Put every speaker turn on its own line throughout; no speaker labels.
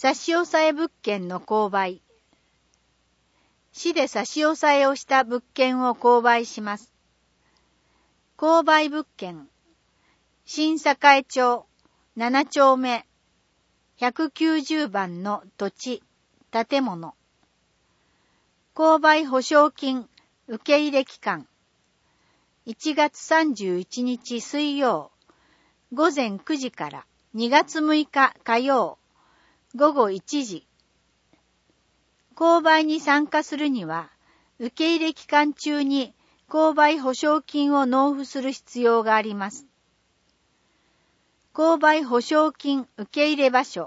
差し押さえ物件の購買。市で差し押さえをした物件を購買します。購買物件。新栄町7丁目190番の土地、建物。購買保証金受け入れ期間。1月31日水曜、午前9時から2月6日火曜、午後1時。購買に参加するには、受け入れ期間中に購買保証金を納付する必要があります。購買保証金受け入れ場所。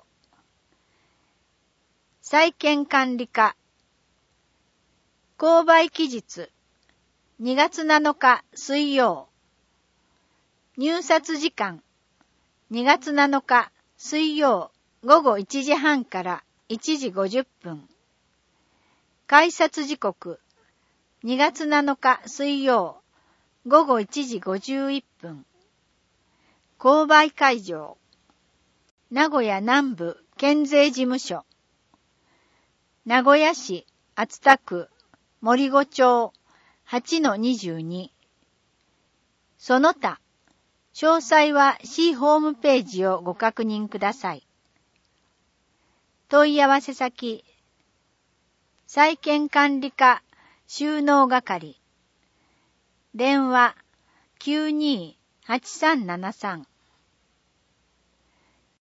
債権管理課。購買期日。2月7日水曜。入札時間。2月7日水曜午後1時半から1時50分。改札時刻。2月7日水曜午後1時51分。購買会場。名古屋南部県税事務所。名古屋市熱田区森子町 8-22。その他、詳細は市ホームページをご確認ください。問い合わせ先、債権管理課収納係。電話 92-8373